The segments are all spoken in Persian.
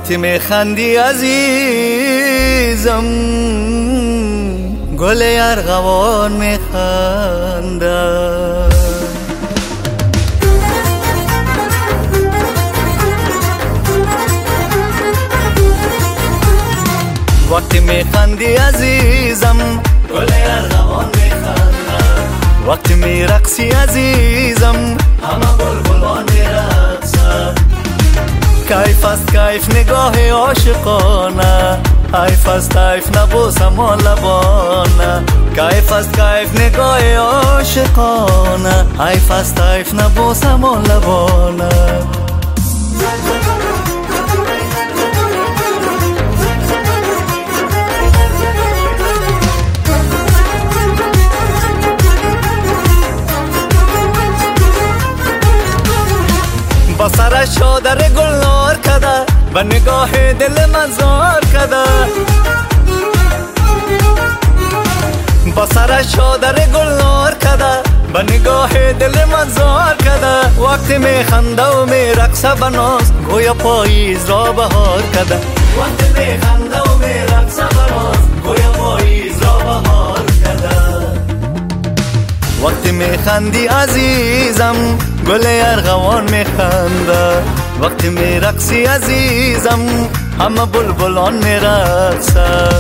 وقتی میخندی عزیزم گل ارغوان میخندد. وقتی میخندی عزیزم گل ارغوان میخندد. وقتی میرقصی عزیزم همه بلبلان میرقصد. کیف است کیف نگاه عاشقانه، حیف است حیف نبوسم و لبانه. کیف است کیف نگاه عاشقانه، حیف است حیف نبوسم و لبانه. با سرش چادر گلنار کده، و نگاه دل من زار کده. با سرش چادر گلنار کده، و نگاه دل من زار کده. وقتی میخنده و میرقصه بناز گویا پاییز را بهار کده. وقتی میخنده و میرقصه بناز گویا پاییز را بهار کده. وقتی میخندی عزیزم گل ارغوان میخنده. وقتی میرقصی عزیزم همه بلبلان میرقصه.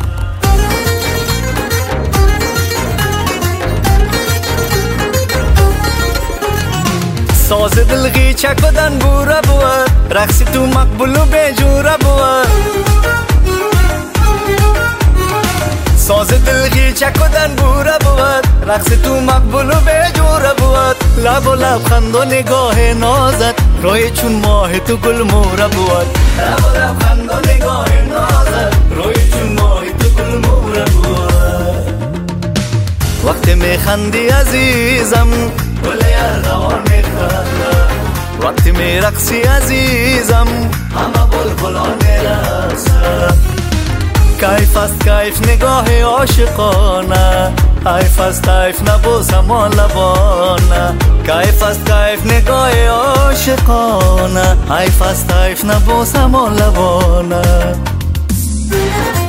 ساز دلغی چک و دنبوره بود، رقصی تو مقبول و بیجوره بود. ساز دلغی چک و دنبوره بود، رقص تو مقبول و بیجوره بود. لب و لبخند و نگاه نازت روی چون ماه تو گل موره بود. لب و لبخند و نگاه نازت روی چون ماه تو گل موره بود. وقتی میخندی عزیزم گل ارغوان میخندد. وقتی میرقصی عزیزم همه بلبلان میرقصد. کیف است کیف نگاه عاشقانه، حیف است حیف نبوسم و لبانه. کیف است کیف نگاه عاشقانه، حیف است حیف نبوسم و لبانه.